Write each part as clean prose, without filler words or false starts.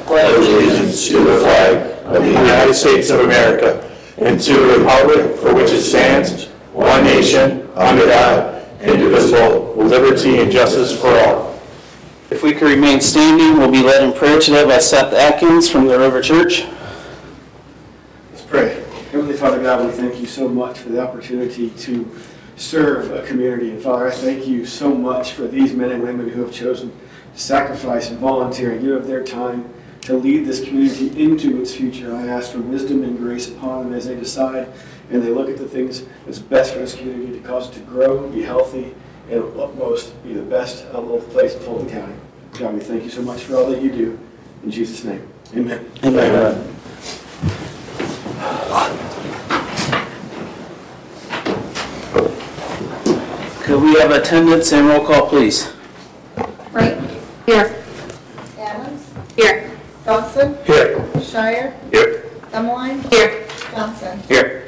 pledge allegiance to the flag of the United States of America and to the republic for which it stands, one nation, under God, indivisible, with liberty and justice for all. If we could remain standing, we'll be led in prayer today by Seth Atkins from the River Church. Let's pray. Heavenly Father God, we thank you so much for the opportunity to serve a community. And Father, I thank you so much for these men and women who have chosen to sacrifice and volunteer and give up their time to lead this community into its future. I ask for wisdom and grace upon them as they decide and they look at the things that's best for this community to cause it to grow, be healthy, and at most be the best little place in Fulton County. God, we thank you so much for all that you do. In Jesus' name, amen. Amen. Could we have attendance and roll call, please? Wright? Here. Adams? Here. Dawson? Here. Shire? Here. Emmeline? Here. Johnson? Here.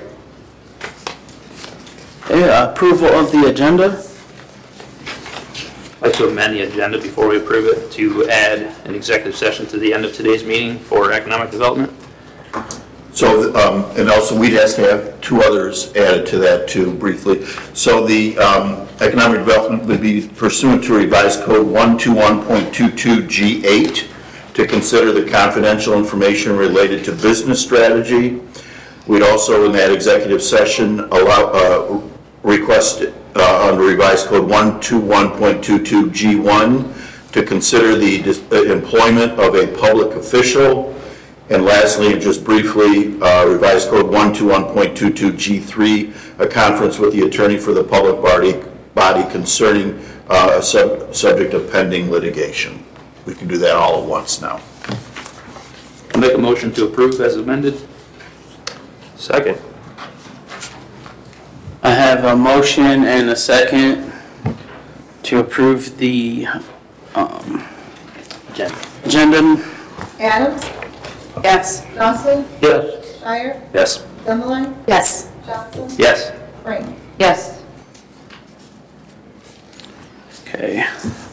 Okay, approval of the agenda. I'd like to amend the agenda before we approve it to add an executive session to the end of today's meeting for economic development. So, and also we'd ask to have two others added to that too, briefly. So the economic development would be pursuant to revised code 121.22G8 to consider the confidential information related to business strategy. We'd also, in that executive session, allow request under revised code 121.22G1 to consider the employment of a public official. And lastly, and just briefly, revised code 121.22G3, a conference with the attorney for the public body concerning a subject of pending litigation. We can do that all at once now. I'll make a motion to approve as amended. Second. I have a motion and a second to approve the agenda. Adams? Yes. Dawson? Yes. Shire? Yes. Emmeline? Yes. Johnson? Yes. Wright? Yes. Okay.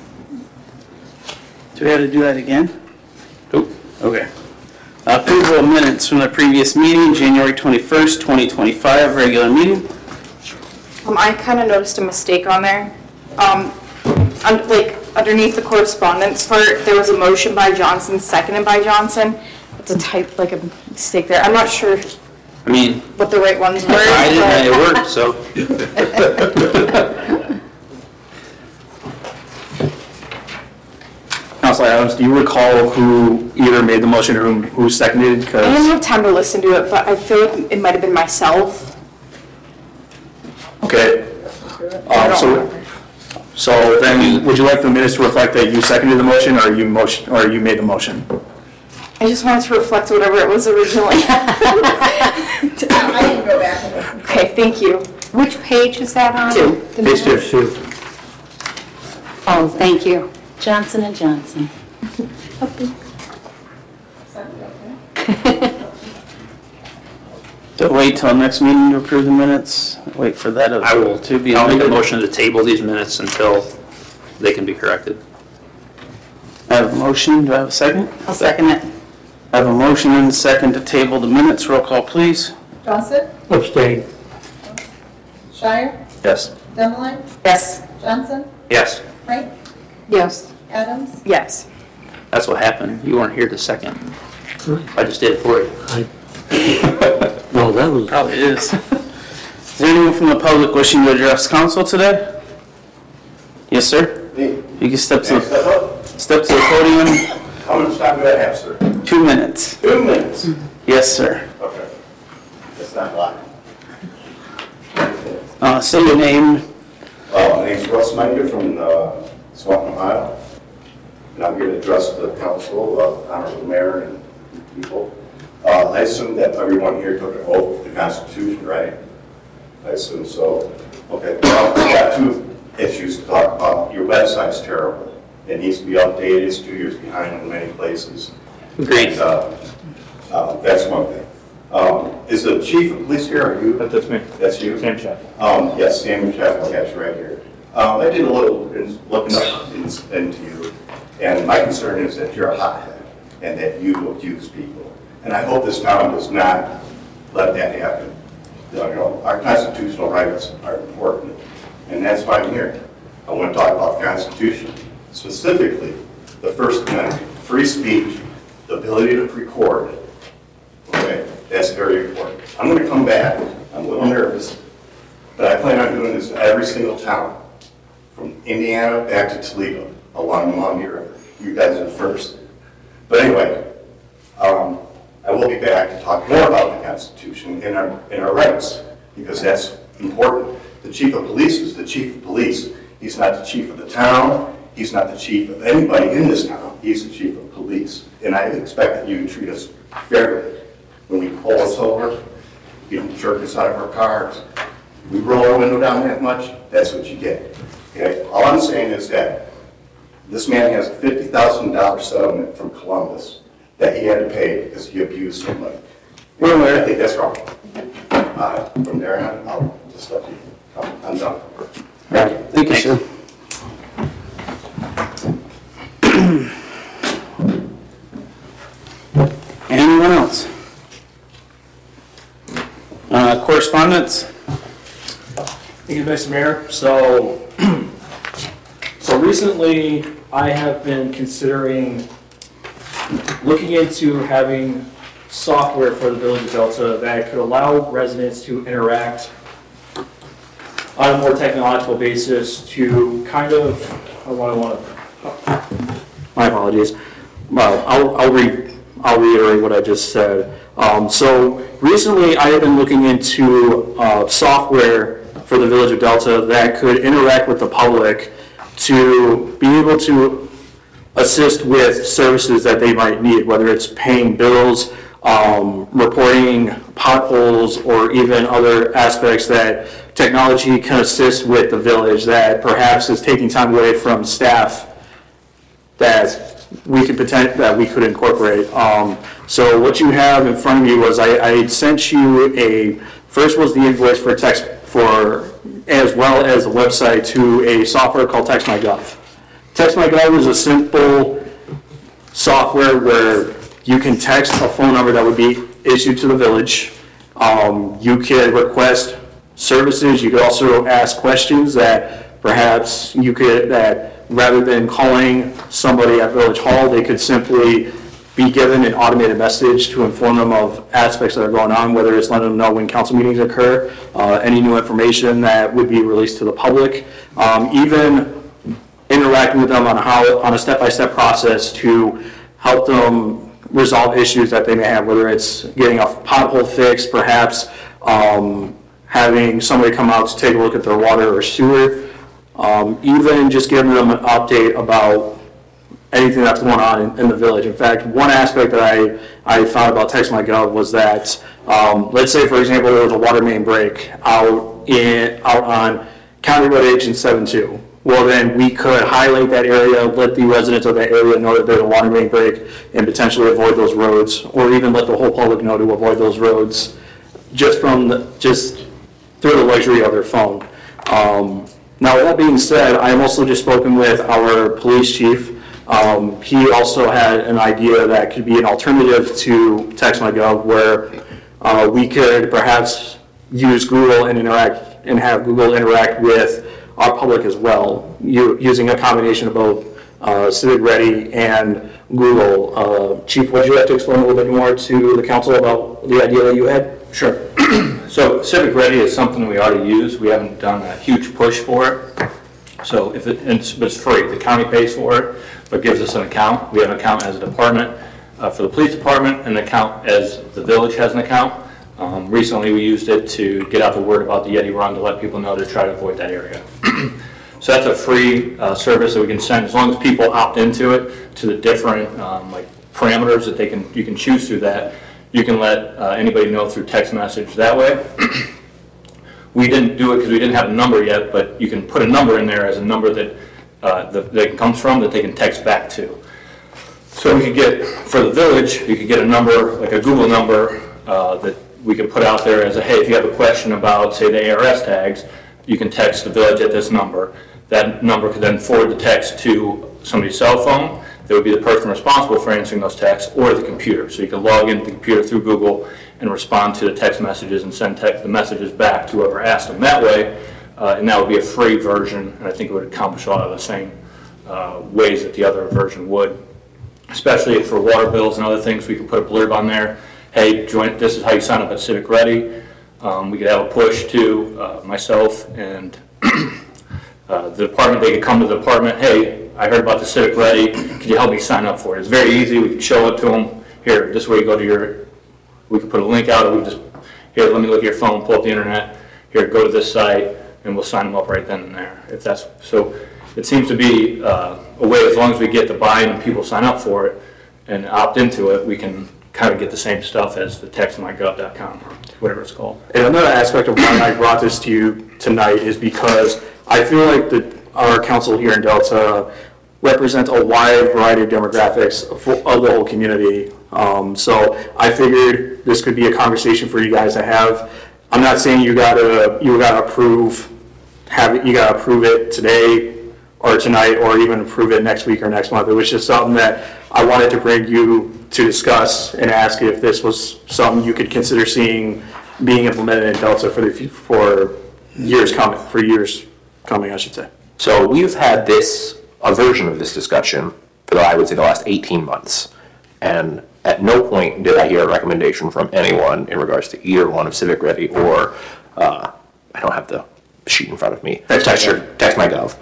Do we have to do that again? Nope. Okay. Approval of minutes from the previous meeting, January 21st, 2025, regular meeting. I kind of noticed a mistake on there. Underneath the correspondence part, there was a motion by Johnson, seconded by Johnson. It's a type, like a mistake there. I'm not sure I mean, what the right ones were. I didn't know it worked, so. Councilor Adams, do you recall who either made the motion or who seconded? I didn't have time to listen to it, but I feel like it might have been myself. Okay. I don't remember. So then, would you like the minutes to reflect that you seconded the motion, or you made the motion? I just wanted to reflect whatever it was originally. I didn't go back and listen. Okay, thank you. Which page is that on? 2. Page 2. Oh, thank you. Johnson & Johnson. So wait till next meeting to approve the minutes? Wait for that I will to be I'll make a amended? motion to table these minutes until they can be corrected. I have a motion. Do I have a second? I'll second it. I have a motion and a second to table the minutes. Roll call, please. Johnson? Abstain. Shire? Yes. Emmeline? Yes. Johnson? Yes. Wright? Yes. Adams? Yes. That's what happened. You weren't here to second. I just did it for you. No, that was... Probably is. Is there anyone from the public wishing to address council today? Yes, sir? Me. You can step to Next the step up. podium. How much time do I have, sir? 2 minutes. 2 minutes. Yes, sir. Okay. That's not a lot. Say your name. My name's Russ Menger from Swanton, Ohio. And I'm here to address the council, honorable mayor and people. I assume that everyone here took an oath to the Constitution, right? I assume so. Okay, well, we got 2 issues to talk about. Your website's terrible. It needs to be updated. It's 2 years behind in many places. Agreed. That's one thing. Is the chief of police here? Are you? That's me. That's you? Sam Chapel. Yes, Samuel Chapel, yes, right here. I did a little looking up into you, and my concern is that you're a hothead. and that you abuse people. And I hope this town does not let that happen. You know, our constitutional rights are important, and that's why I'm here. I want to talk about the Constitution, specifically the First Amendment, free speech, the ability to record. Okay, that's very important. I'm going to come back. I'm a little nervous, but I plan on doing this in every single town, from Indiana back to Toledo, along the Maumee River. You guys are first. But anyway, I will be back to talk more about the Constitution and our rights, because that's important. The chief of police is the chief of police. He's not the chief of the town. He's not the chief of anybody in this town. He's the chief of police. And I expect that you treat us fairly. When we pull us over, you don't jerk us out of our cars. We roll our window down that much, that's what you get. Okay? All I'm saying is that this man has a $50,000 settlement from Columbus that he had to pay because he abused somebody. I think that's wrong. From there on, I'll just let you come. I'm done. Thank you, sir. Anyone else? Correspondence? Thank you, Mr. Mayor. So recently I have been considering looking into having software for the Village of Delta that could allow residents to interact on a more technological basis to kind of, my apologies. Well, I'll reiterate what I just said. So recently I have been looking into software for the Village of Delta that could interact with the public to be able to assist with services that they might need, whether it's paying bills, reporting potholes, or even other aspects that technology can assist with the village that perhaps is taking time away from staff that we could incorporate. So what you have in front of you was I sent you first was the invoice for as well as a website to a software called TextMyGov. TextMyGov is a simple software where you can text a phone number that would be issued to the village. You can request services. You could also ask questions that perhaps that rather than calling somebody at Village Hall, they could simply be given an automated message to inform them of aspects that are going on, whether it's letting them know when council meetings occur, any new information that would be released to the public, even interacting with them on a step-by-step process to help them resolve issues that they may have, whether it's getting a pothole fixed, perhaps having somebody come out to take a look at their water or sewer, even just giving them an update about anything that's going on in the village. In fact, one aspect that I found about TextMyGov was that, let's say, for example, there was a water main break out on County Road H and 72. Well, then we could highlight that area, let the residents of that area know that there's a water main break and potentially avoid those roads, or even let the whole public know to avoid those roads just through the luxury of their phone. Now, with that being said, I have also just spoken with our police chief. He also had an idea that could be an alternative to TextMyGov, where we could perhaps use Google and have Google interact with our public as well, using a combination of both Civic Ready and Google. Chief, would you like to explain a little bit more to the council about the idea that you had? Sure. So Civic Ready is something we already use. We haven't done a huge push for it. So but it's free. The county pays for it, but gives us an account. We have an account as a department for the police department, and an account as the village has an account. Recently we used it to get out the word about the Yeti Run to let people know to try to avoid that area. So that's a free service that we can send as long as people opt into it, to the different like parameters that you can choose through that. You can let anybody know through text message that way. We didn't do it because we didn't have a number yet, but you can put a number in there as a number that it comes from that they can text back to. So we could get, for the village, you could get a number, like a Google number, that we could put out there as a, hey, if you have a question about, say, the ARS tags, you can text the village at this number. That number could then forward the text to somebody's cell phone. there would be the person responsible for answering those texts or the computer. So you can log into the computer through Google and respond to the text messages and send the messages back to whoever asked them that way. And that would be a free version, and I think it would accomplish a lot of the same ways that the other version would. Especially for water bills and other things, we could put a blurb on there. Hey, this is how you sign up at Civic Ready. We could have a push to myself and the department. They could come to the department. Hey, I heard about the Civic Ready. Could you help me sign up for it? It's very easy. We can show it to them. Here, this way you go to we can put a link out. Or we just, here, let me look at your phone, pull up the internet. Here, go to this site, and we'll sign them up right then and there. If that's so, it seems to be a way, as long as we get the buy-in and people sign up for it and opt into it, we can kind of get the same stuff as the textmygov.com or whatever it's called. And another aspect of why I brought this to you tonight is because I feel like our council here in Delta represents a wide variety of demographics of the whole community. So I figured this could be a conversation for you guys to have. I'm not saying you gotta approve it today or tonight or even approve it next week or next month. It was just something that I wanted to bring you to discuss and ask if this was something you could consider seeing being implemented in Delta for years coming, I should say. So we've had a version of this discussion for, I would say, the last 18 months. And at no point did I hear a recommendation from anyone in regards to either one of Civic Ready or, I don't have the sheet in front of me, TextMyGov.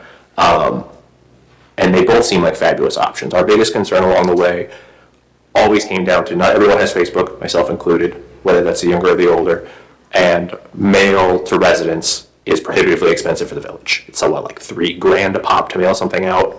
And they both seem like fabulous options. Our biggest concern along the way always came down to not everyone has Facebook, myself included, whether that's the younger or the older, and mail to residents is prohibitively expensive for the village. It's somewhat like $3,000 a pop to mail something out.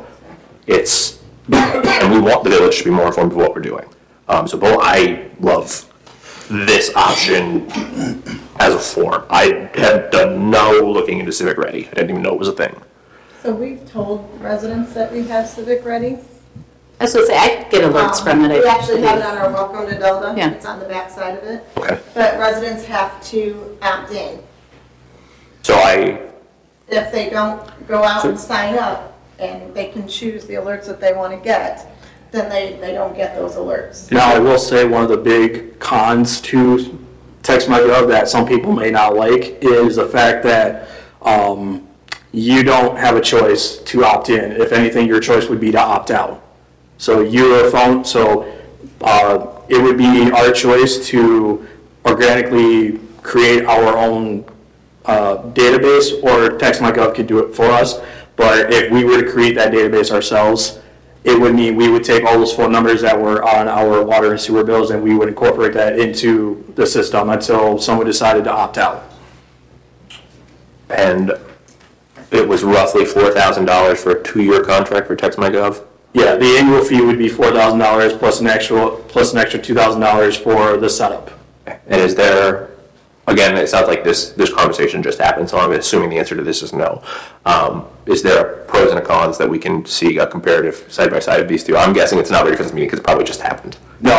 And we want the village to be more informed of what we're doing. So I love this option as a form. I had done no looking into Civic Ready. I didn't even know it was a thing. So we've told residents that we have Civic Ready. I was going to say, I get alerts from it. We actually have it on our Welcome to Delta. Yeah. It's on the back side of it. Okay. But residents have to opt in. So If they don't go out and sign up and they can choose the alerts that they want to get, then they don't get those alerts. Now, I will say one of the big cons to TextMyGov that some people may not like is the fact that you don't have a choice to opt in. If anything, your choice would be to opt out. So you're a phone, it would be our choice to organically create our own database, or TextMyGov could do it for us. But if we were to create that database ourselves, it would mean we would take all those phone numbers that were on our water and sewer bills and we would incorporate that into the system until someone decided to opt out. And it was roughly $4,000 for a 2-year contract for TextMyGov? Yeah, the annual fee would be $4,000 plus an extra $2,000 for the setup. And is there, again, it sounds like this conversation just happened, so I'm assuming the answer to this is no. Is there pros and cons that we can see a comparative side by side of these two? I'm guessing it's not ready for this meeting because it probably just happened. No,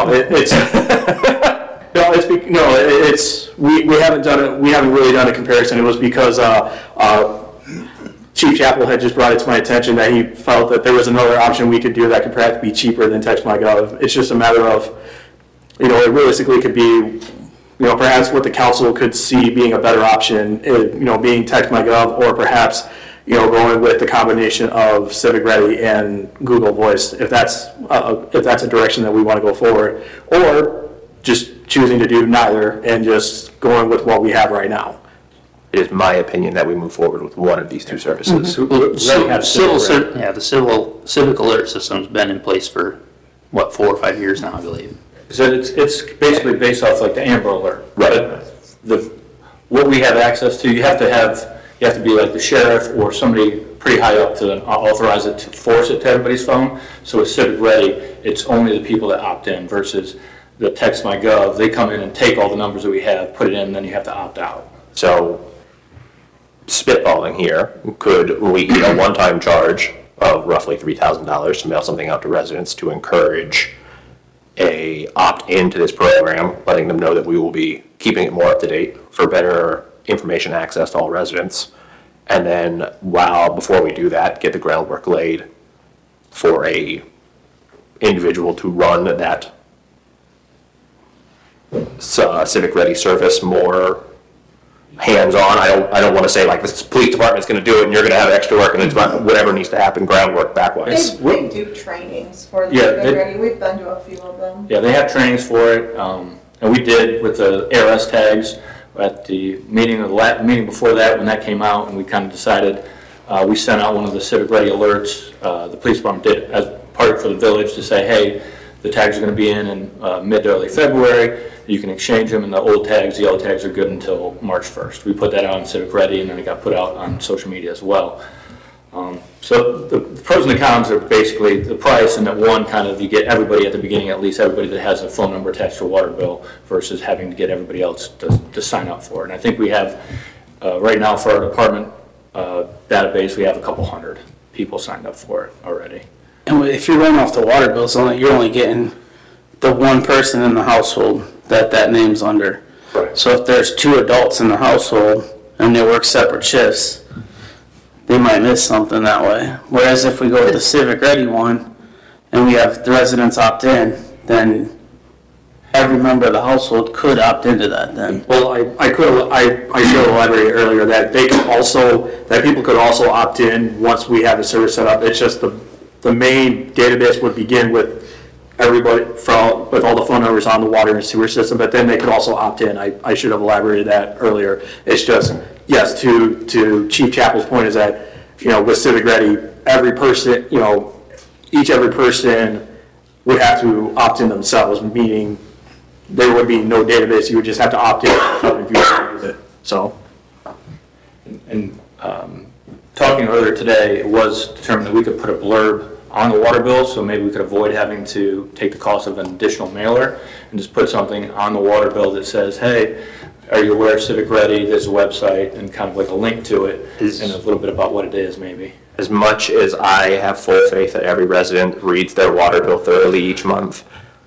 we haven't done it. We haven't really done a comparison. It was because Chief Chappell had just brought it to my attention that he felt that there was another option we could do that could perhaps be cheaper than TextMyGov. It's just a matter of, it realistically could be, perhaps what the council could see being a better option, being TextMyGov, or perhaps, going with the combination of Civic Ready and Google Voice, if that's a direction that we want to go forward, or just choosing to do neither and just going with what we have right now. It is my opinion that we move forward with one of these two services. Mm-hmm. The civic alert system's been in place for, 4 or 5 years now, I believe. So it's basically based off like the Amber Alert. Right. But what we have access to, you have to be like the sheriff or somebody pretty high up to authorize it to force it to everybody's phone. So with Civic Ready, it's only the people that opt in versus the TextMyGov. They come in and take all the numbers that we have, put it in, and then you have to opt out. So, spitballing here, could we get a one-time charge of roughly $3,000 to mail something out to residents to encourage a opt-in to this program, letting them know that we will be keeping it more up to date for better information access to all residents, and then before we do that, get the groundwork laid for a individual to run that Civic Ready service more hands-on. I don't want to say like this police department's going to do it and you're going to have extra work and it's whatever needs to happen, groundwork backwise. They do trainings for the Yeah, Civic Ready. We've been to a few of them. Yeah, they have trainings for it, and we did with the ARS tags at the meeting meeting before that when that came out, and we kind of decided, we sent out one of the Civic Ready alerts, the police department did as part for the village to say, hey, the tags are going to be in mid to early February. You can exchange them, and the old tags, the yellow tags, are good until March 1st. We put that out on Civic Ready, and then it got put out on social media as well. So the pros and the cons are basically the price, and that one kind of you get everybody at the beginning, at least everybody that has a phone number attached to a water bill, versus having to get everybody else to sign up for it. And I think we have, right now for our department database, we have a couple hundred people signed up for it already. And if you're running off the water bills, you're only getting the one person in the household that name's under. Right. So if there's 2 adults in the household and they work separate shifts, they might miss something that way. Whereas if we go with the Civic Ready one and we have the residents opt in, then every member of the household could opt into that then. Well, I showed the library earlier that that people could also opt in once we have the service set up. It's just the main database would begin with everybody with all the phone numbers on the water and sewer system, but then they could also opt in. I should have elaborated that earlier. It's just, yes, to Chief Chappell's point is that, with Civic Ready, every person would have to opt in themselves, meaning there would be no database. You would just have to opt in if you want to use it. So. And talking earlier today, it was determined that we could put a blurb on the water bill, so maybe we could avoid having to take the cost of an additional mailer and just put something on the water bill that says, hey, are you aware of Civic Ready? There's a website, and kind of like a link to it and a little bit about what it is maybe. As much as I have full faith that every resident reads their water bill thoroughly each month,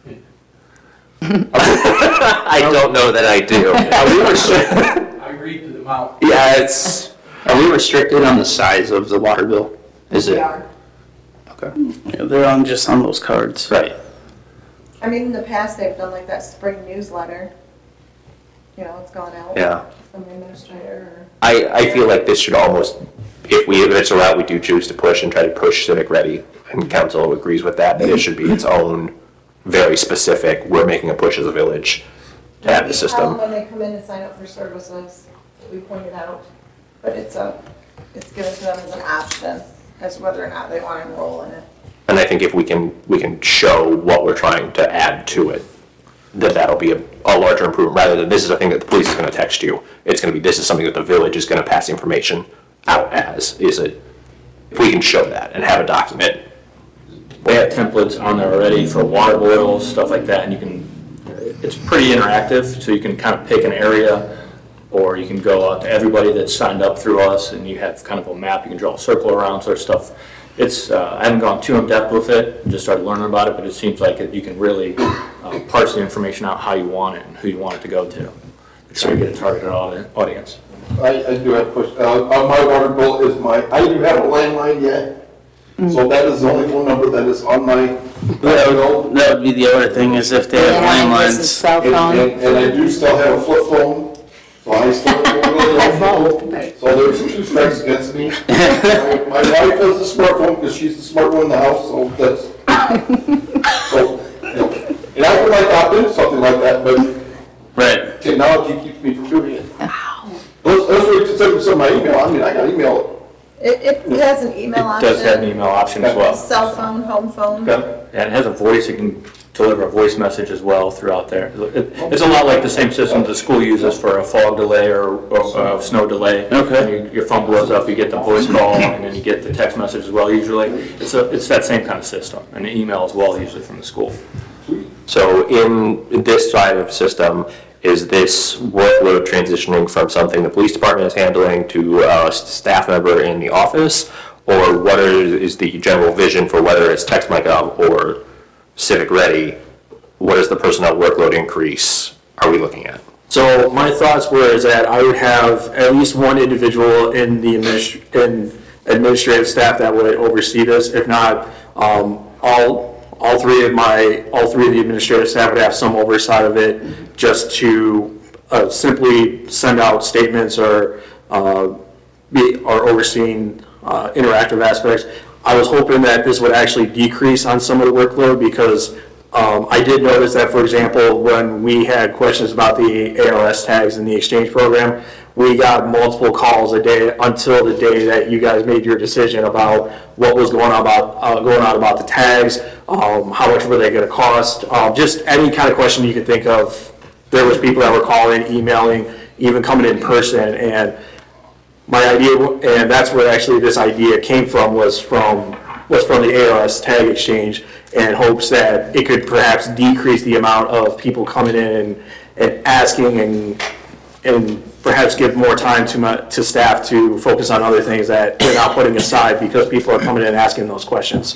I don't know that I do. I read the amount. Yeah, Are we restricted on the size of the water bill? Is it? We are. okay. Yeah, they're just on those cards. Right. I mean, in the past, they've done like that spring newsletter. It's gone out. Yeah. From the administrator. I feel like this should almost, if it's a route we do choose to push and try to push Civic Ready, and council agrees with that it should be its own very specific, we're making a push as a village to have the system. When they come in and sign up for services, we pointed out, but it's given to them as an option as to whether or not they want to enroll in it. And I think if we can show what we're trying to add to it, that'll be a larger improvement, rather than this is a thing that the police is going to text you. It's going to be, this is something that the village is going to pass information out as. If we can show that and have a document. They have templates on there already for water boils, stuff like that, and it's pretty interactive, so you can kind of pick an area, or you can go out to everybody that's signed up through us, and you have kind of a map, you can draw a circle around, sort of stuff. I haven't gone too in depth with it, just started learning about it, but it seems like you can really parse the information out how you want it and who you want it to go to. Try to get a targeted audience. I do have to push, my water bill is I do have a landline yet, so that is the only phone number that is on my bill. That would be the other thing, is if they have landlines. Cell phone. And I do still have a flip phone, so I still have so there's 2 strikes against me. My wife has a smartphone because she's the smart one in the house, so that's, and I would like to opt into something like that, but Right. technology keeps me from doing it. Those were considered some of my email. I mean, I got email. It has an email option. It does have an email option as well. Cell phone, home phone. Okay. And it has a voice, you can deliver a voice message as well throughout there. It's a lot like the same system the school uses for a fog delay or a snow delay. Okay. And your phone blows up, you get the voice call, and then you get the text message as well usually. It's that same kind of system, and the email as well usually from the school. So in this side of the system, is this workload transitioning from something the police department is handling to a staff member in the office? Or what is the general vision for whether it's TextMyGov or Civic Ready? What is the personnel workload increase are we looking at? So my thoughts were is that I would have at least one individual in the administrative staff that would oversee this. If not, all all three of the administrative staff would have some oversight of it, just to simply send out statements or overseeing interactive aspects. I was hoping that this would actually decrease on some of the workload, because I did notice that, for example, when we had questions about the ARS tags in the exchange program, we got multiple calls a day until the day that you guys made your decision about what was going on about the tags, how much were they going to cost, just any kind of question you could think of. There was people that were calling, emailing, even coming in person, and my idea, and that's where actually this idea came from, was from the ARS tag exchange, and hopes that it could perhaps decrease the amount of people coming in and asking, and perhaps give more time to staff to focus on other things that they're not putting aside because people are coming in and asking those questions.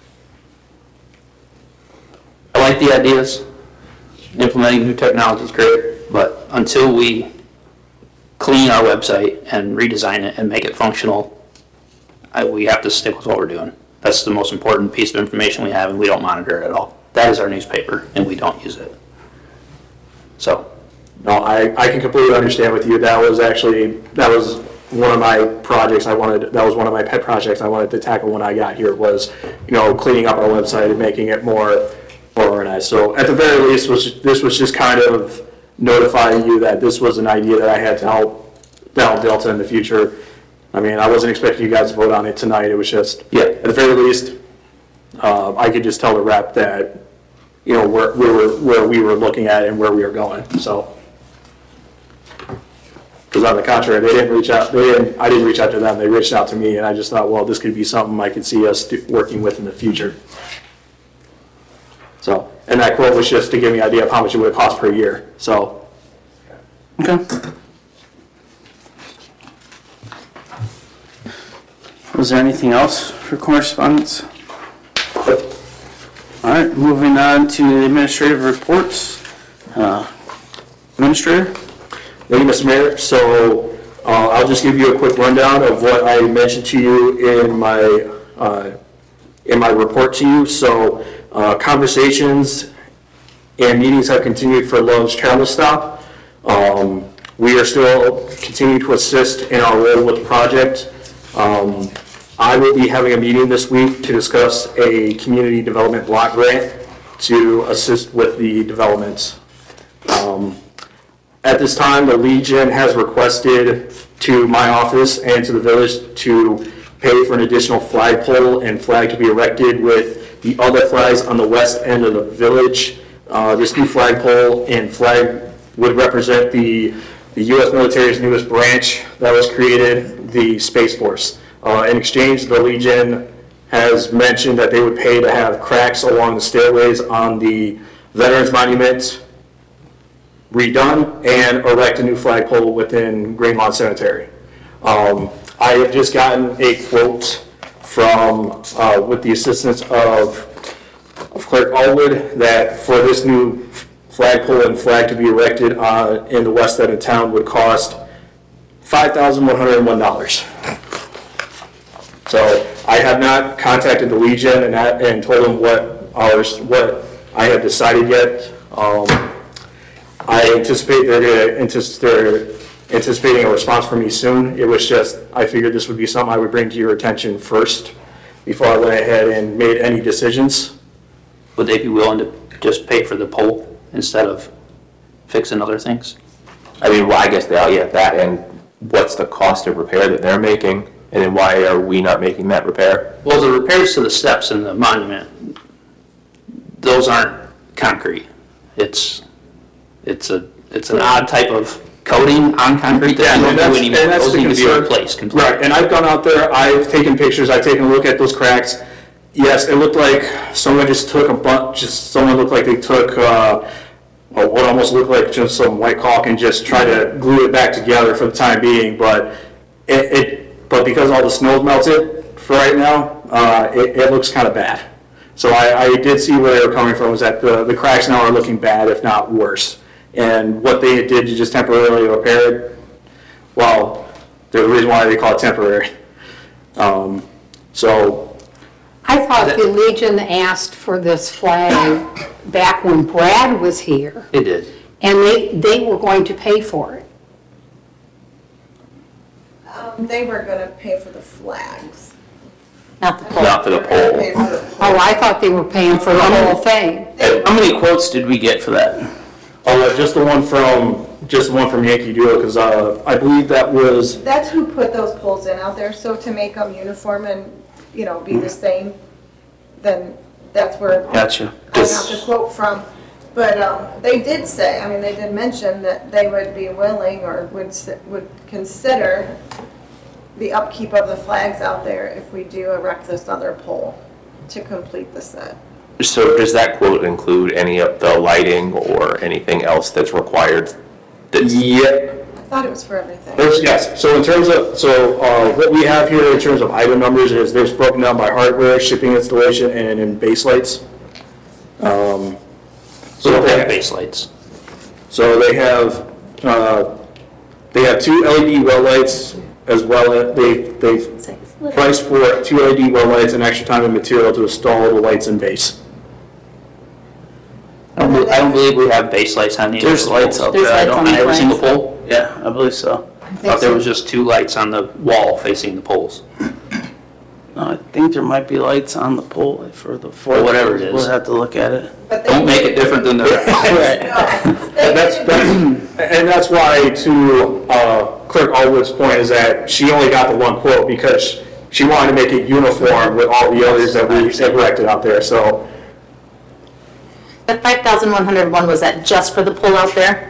I like the ideas. Implementing new technology is great, but until we clean our website and redesign it and make it functional, we have to stick with what we're doing. That's the most important piece of information we have, and we don't monitor it at all. That is our newspaper, and we don't use it. So. No, I can completely understand with you. That was one of my projects that was one of my pet projects I wanted to tackle when I got here, was, cleaning up our website and making it more organized. So at the very least, this was just kind of notifying you that this was an idea that I had to help Delta in the future. I mean, I wasn't expecting you guys to vote on it tonight. It was just, at the very least, I could just tell the rep that, where we were looking at and where we were going. So, because on the contrary, they didn't reach out. I didn't reach out to them. They reached out to me, and I just thought, well, this could be something I could see us working with in the future. So, and that quote was just to give me an idea of how much it would cost per year. So, Okay. Was there anything else for correspondence? All right, moving on to the administrative reports. Administrator? Thank you, Mr. Mayor. So I'll just give you a quick rundown of what I mentioned to you in my report to you. So conversations and meetings have continued for Love's Travel Stop. We are still continuing to assist in our role with the project. I will be having a meeting this week to discuss a community development block grant to assist with the development. At this time, the Legion has requested to my office and to the village to pay for an additional flagpole and flag to be erected with the other flags on the west end of the village. This new flagpole and flag would represent the U.S. military's newest branch that was created, the Space Force. In exchange, the Legion has mentioned that they would pay to have cracks along the stairways on the Veterans Monument redone and erect a new flagpole within Greenlawn Cemetery. I have just gotten a quote from, with the assistance of Clerk Allwood, that for this new flagpole and flag to be erected in the west end of town would cost $5,101. So I have not contacted the Legion and told them what I have decided yet. I anticipate they're anticipating a response from me soon. It was just, I figured this would be something I would bring to your attention first before I went ahead and made any decisions. Would they be willing to just pay for the pole instead of fixing other things? I mean, well, I guess that, and what's the cost of repair that they're making, and then why are we not making that repair? Well, the repairs to the steps in the monument, those aren't concrete. It's an odd type of coating on concrete that you don't do anymore. Those need to be replaced completely. Right, and I've gone out there, I've taken pictures, I've taken a look at those cracks. Yes, it looked like someone just took someone looked like they took what almost looked like just some white caulk and just tried to glue it back together for the time being, but but because all the snow's melted for right now, it looks kind of bad. So I did see where they were coming from, was that the cracks now are looking bad, if not worse. And what they did to just temporarily repair it, well, there's a reason why they call it temporary. So I thought the Legion asked for this flag back when Brad was here, They did. and they were going to pay for it. They were gonna pay for the flags. Not the pole. Not for the pole. Pay for the pole. Oh, I thought they were paying for the whole thing. How many quotes did we get for that? Just the one from Yankee Doodle, because I believe that was, That's who put those poles in out there, so to make them uniform and, be the same, then that's where Gotcha. I got the quote from. But they did say, they did mention that they would be willing or would consider the upkeep of the flags out there if we do erect this other pole to complete the set. So does that quote include any of the lighting or anything else that's required? yeah. I thought it was for everything. Yes, so in terms of, what we have here in terms of item numbers is there's broken down by hardware, shipping, installation, and in base lights. So they have base lights. So they have 2 LED well lights as well as, they've priced for 2 LED well lights and extra time and material to install the lights in base. I don't believe we have base lights on the. There's lights out There's there. I lights don't on On every single flags. pole? Yeah, I believe so. I think Thought there so. was just 2 lights on the wall facing the poles. No, I think there might be lights on the pole for the four. Or whatever it is. We'll have to look at it. But they Don't make it different than the. And that's why, to Clerk Allwood's point, is that she only got the one quote because she wanted to make it uniform with all the others that we erected out there, so. The 5,101, was that just for the pole out there?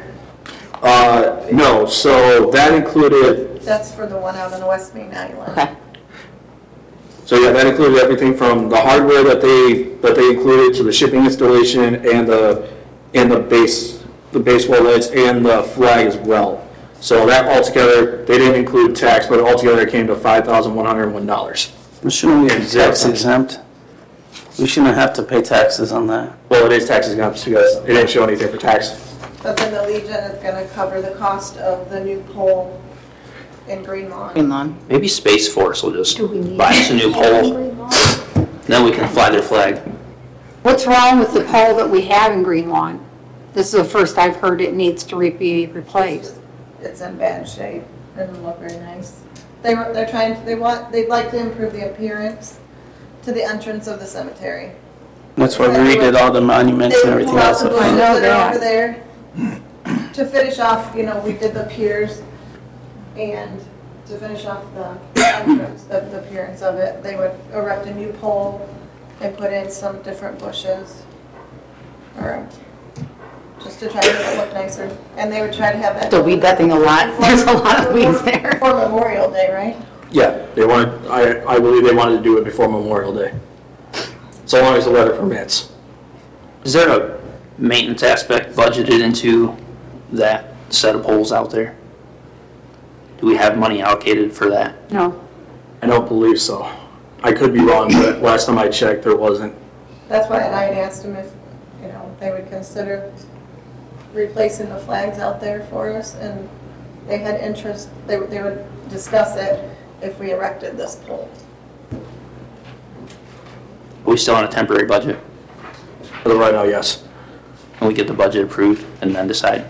No, so that included, That's for the one out on the West Main Island. Okay. so yeah, that included everything from the hardware that they included to the shipping installation and the base wall lights and the flag as well. So that altogether, they didn't include tax, but altogether it came to $5,101. Well, shouldn't we be tax exempt? We shouldn't have to pay taxes on that. Well, it is tax exempt because it didn't show anything for tax. But then the Legion is gonna cover the cost of the new pole in Green Lawn. Green Lawn. Maybe Space Force will just Do we need buy us a new pole, then we can fly their flag. What's wrong with the pole that we have in Green Lawn? This is the first I've heard it needs to be replaced. It's in bad shape, it doesn't look very nice. They'd like to improve the appearance to the entrance of the cemetery. That's why we redid all the monuments and everything else. They would I pull know out the bushes that are that. over there. To finish off, we did the piers, and to finish off the entrance, the appearance of it, they would erect a new pole and put in some different bushes, or just to try to make it look nicer. And they would try to have that. To weed that thing a lot. There's a lot of weeds there. For Memorial Day, right? Yeah, they wanted, I believe they wanted to do it before Memorial Day. So long as the weather permits. Is there a maintenance aspect budgeted into that set of poles out there? Do we have money allocated for that? No. I don't believe so. I could be wrong, but last time I checked, there wasn't. That's why I had asked them if, they would consider replacing the flags out there for us, and they had interest, they would discuss it if we erected this pole. Are we still on a temporary budget? As of right now, yes. And we get the budget approved and then decide?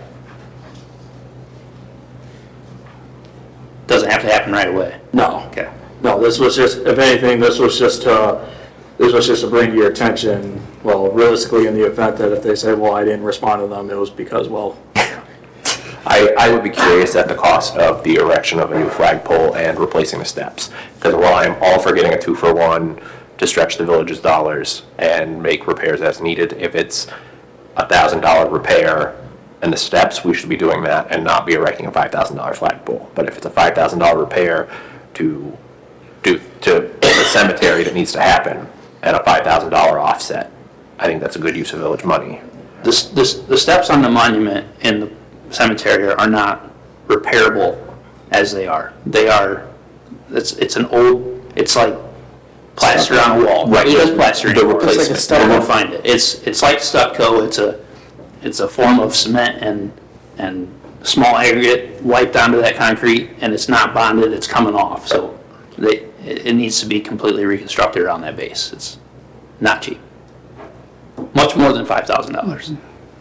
Doesn't have to happen right away. No. Okay. No, this was just, if anything, this was just to bring to your attention, well, realistically, in the event that if they say, well, I didn't respond to them, it was because, well. I would be curious at the cost of the erection of a new flagpole and replacing the steps. Because while I'm all for getting a 2-for-1 to stretch the village's dollars and make repairs as needed, if it's $1,000 repair and the steps, we should be doing that and not be erecting a $5,000 flagpole. But if it's a $5,000 repair to the cemetery that needs to happen and a $5,000 offset, I think that's a good use of village money. The steps on the monument in the cemetery are not repairable as they are. It's an old, it's like plaster on a wall. Right. It is plaster The anymore. replacement. It's like we'll find it. It's like stucco. It's a form of cement and small aggregate wiped onto that concrete, and it's not bonded. It's coming off. So it needs to be completely reconstructed around that base. It's not cheap. Much more than $5,000.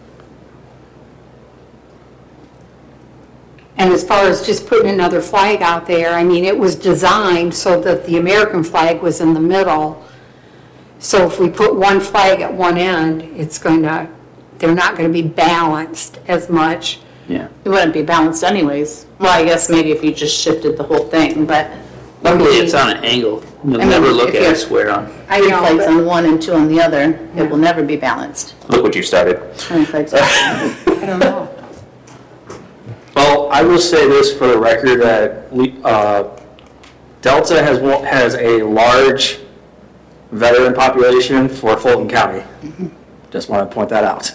And as far as just putting another flag out there, I mean, it was designed so that the American flag was in the middle. So if we put one flag at one end, they're not going to be balanced as much. Yeah. It wouldn't be balanced anyways. Well, I guess maybe if you just shifted the whole thing, but. Luckily, it's on an angle. You'll never look at it square on. Three flags on one and two on the other, it will never be balanced. Look what you started. 20 flags. I don't know. Well, I will say this for the record, that Delta has a large veteran population for Fulton County. Just want to point that out.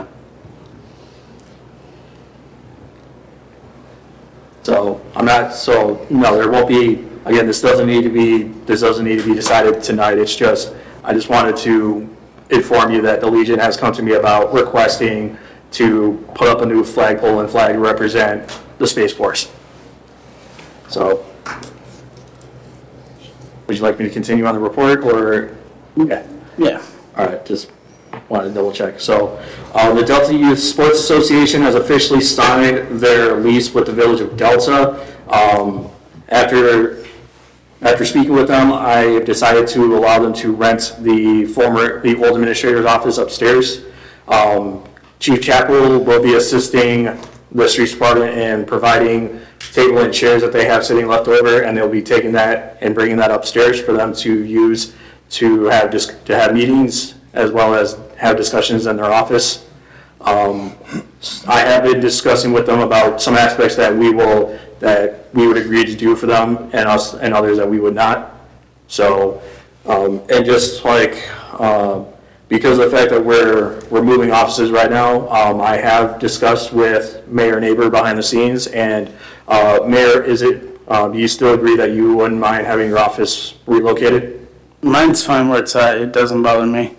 So no, there won't be, again, this doesn't need to be decided tonight. It's just, I just wanted to inform you that the Legion has come to me about requesting to put up a new flagpole and flag to represent the Space Force. So, would you like me to continue on the report, or? Yeah. All right, just wanted to double check. So, the Delta Youth Sports Association has officially signed their lease with the Village of Delta. After speaking with them, I decided to allow them to rent the old administrator's office upstairs. Chief Chappell will be assisting the streets department in providing table and chairs that they have sitting left over, and they'll be taking that and bringing that upstairs for them to use to have meetings as well as have discussions in their office. I have been discussing with them about some aspects that we would agree to do for them, and others that we would not. So, and just like, because of the fact that we're moving offices right now, I have discussed with Mayor Neighbor behind the scenes, and Mayor, do you still agree that you wouldn't mind having your office relocated? Mine's fine where it's at. It doesn't bother me.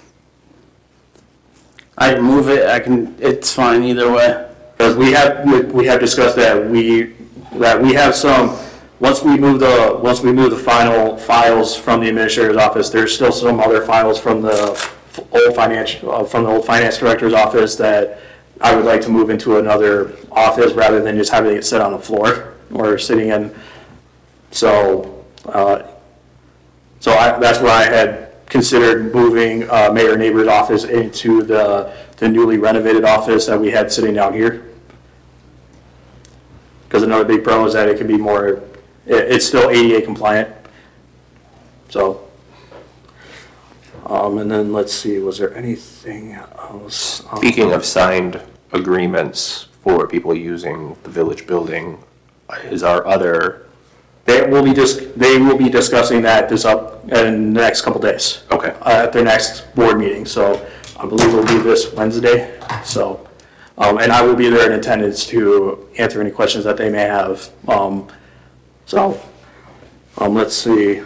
I can move it. It's fine either way. Because we have discussed that we have some. Once we move the final files from the administrator's office, there's still some other files from the old finance director's office that I would like to move into another office rather than just having it sit on the floor or sitting in. So that's where I had considered moving Mayor Neighbor's office into the newly renovated office that we had sitting down here. Because another big pro is that it could be more, it's still ADA compliant. So, and then let's see, was there anything else? Speaking of signed agreements for people using the village building, is our other... They will be discussing that in the next couple days. Okay. At their next board meeting. So I believe it'll be this Wednesday. So, and I will be there in attendance to answer any questions that they may have. Let's see.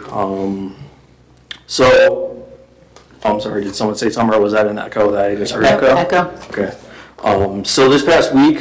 I'm sorry, did someone say something, or was that an echo that I just heard? Echo. Okay. So this past week,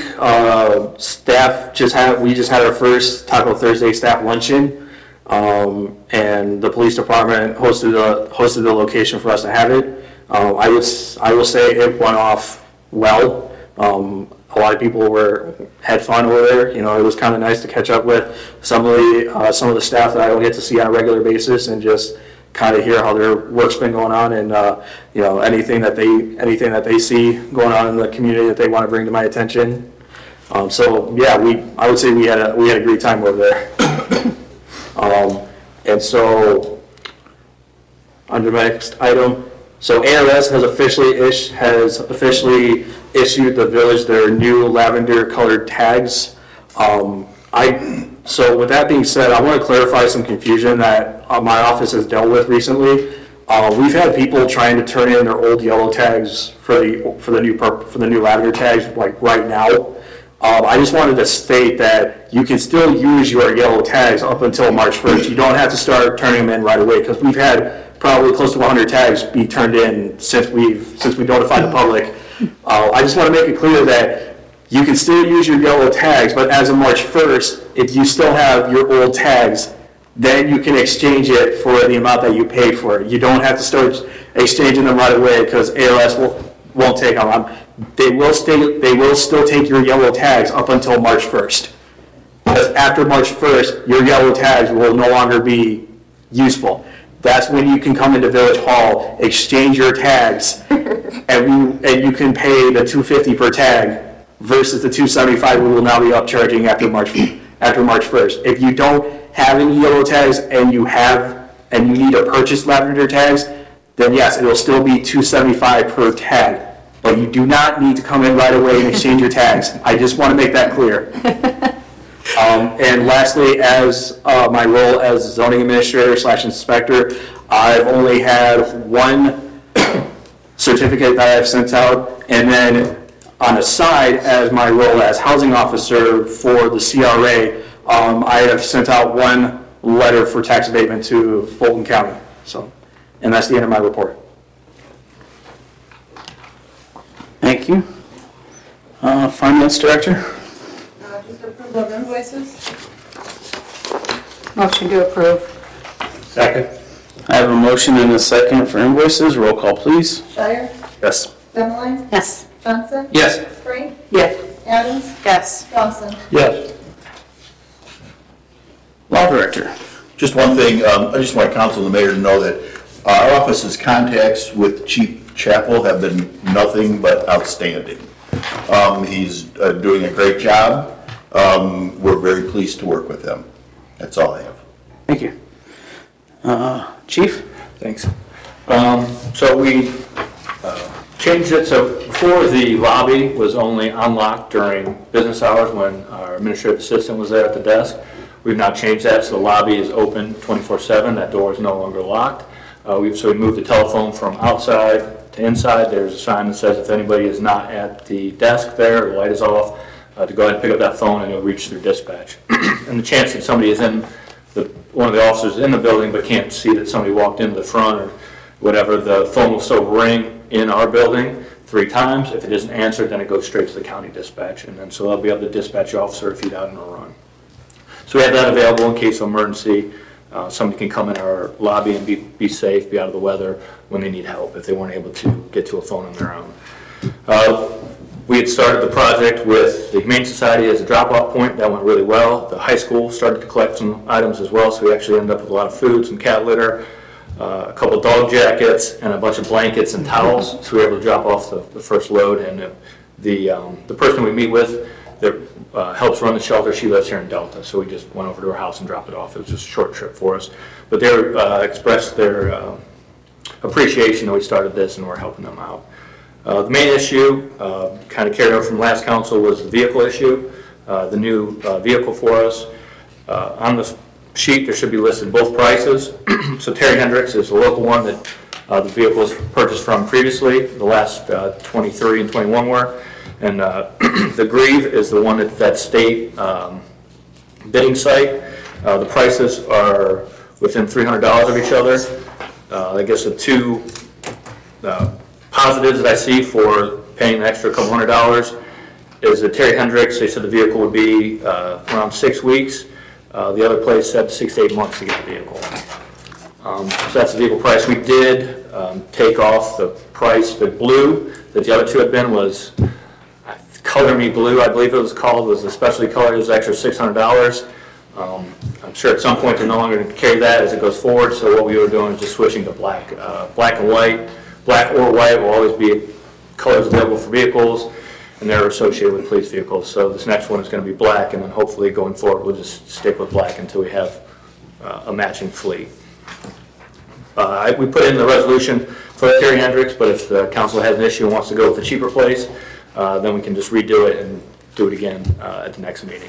we just had our first Taco Thursday staff luncheon, and the police department hosted the location for us to have it. I will say it went off well. A lot of people had fun over there. You know, it was kind of nice to catch up with some of the staff that I don't get to see on a regular basis and just kind of hear how their work's been going on, and anything that they see going on in the community that they want to bring to my attention. I would say we had a great time over there. And so under my next item, so ARS has officially issued the village their new lavender colored tags. So with that being said, I want to clarify some confusion that my office has dealt with recently. We've had people trying to turn in their old yellow tags for the new lavender tags like right now. I just wanted to state that you can still use your yellow tags up until March 1st. You don't have to start turning them in right away, because we've had probably close to 100 tags be turned in since we notified the public. I just want to make it clear that you can still use your yellow tags, but as of March 1st, if you still have your old tags, then you can exchange it for the amount that you paid for it. You don't have to start exchanging them right away because ALS won't take them. They will still take your yellow tags up until March 1st. Because after March 1st, your yellow tags will no longer be useful. That's when you can come into Village Hall, exchange your tags, and you can pay the $250 per tag versus the $275 we will now be upcharging after March 1st. If you don't have any yellow tags and you need to purchase lavender tags, then yes, it will still be $275 per tag. But you do not need to come in right away and exchange your tags. I just want to make that clear. And lastly, as my role as zoning administrator / inspector, I've only had one certificate that I've sent out, and then on the side, as my role as housing officer for the CRA, I have sent out one letter for tax abatement to Fulton County. So, and that's the end of my report. Thank you. Finance Director? Just approval of invoices. Motion to approve. Second. I have a motion and a second for invoices. Roll call, please. Shire, Yes. Fenelon, Yes. Johnson, Yes. Frank, Yes. Adams, Yes. Dawson. Yes. Law Director? Just one thing, I just want council and the mayor to know that our office's contacts with Chief Chappell have been nothing but outstanding. He's doing a great job. We're very pleased to work with him. That's all I have. Thank you. Chief? Thanks. So we changed it, so before the lobby was only unlocked during business hours when our administrative assistant was there at the desk. We've now changed that, so the lobby is open 24/7, that door is no longer locked. So we moved the telephone from outside to inside. There's a sign that says if anybody is not at the desk there, the light is off, to go ahead and pick up that phone and it'll reach through dispatch. And the chance that somebody is one of the officers in the building but can't see that somebody walked into the front or whatever, the phone will still ring in our building 3 times. If it isn't answered, then it goes straight to the county dispatch. And then so they'll be able to dispatch the officer if he's out on a run. So we have that available in case of emergency. Somebody can come in our lobby and be safe, be out of the weather when they need help if they weren't able to get to a phone on their own. We had started the project with the Humane Society as a drop-off point. That went really well. The high school started to collect some items as well, so we actually ended up with a lot of food, some cat litter, a couple of dog jackets, and a bunch of blankets and towels. So we were able to drop off the first load. And the person we meet with that helps run the shelter, she lives here in Delta, so we just went over to her house and dropped it off. It was just a short trip for us. But they expressed their appreciation that we started this and we're helping them out. The main issue, kind of carried over from last council, was the vehicle issue, the new vehicle for us. On the sheet, there should be listed both prices. So Terry Hendricks is the local one that the vehicle was purchased from previously. The last 23 and 21 were. And the Grieve is the one that state bidding site. The prices are within $300 of each other. I guess the two positives that I see for paying an extra couple $100 is that Terry Hendricks, they said the vehicle would be around 6 weeks. The other place said 6 to 8 months to get the vehicle. So that's the vehicle price. We did take off the price. The blue that the other two had been was Color Me Blue, I believe it was called, was the specialty color. It was extra $600. I'm sure at some point they're no longer going to carry that as it goes forward, so what we were doing is just switching to black. Black and white. Black or white will always be colors available for vehicles, and they're associated with police vehicles. So this next one is going to be black, and then hopefully going forward we'll just stick with black until we have a matching fleet. We put in the resolution for Terry Hendricks, but if the council has an issue and wants to go with the cheaper place, then we can just redo it and do it again at the next meeting.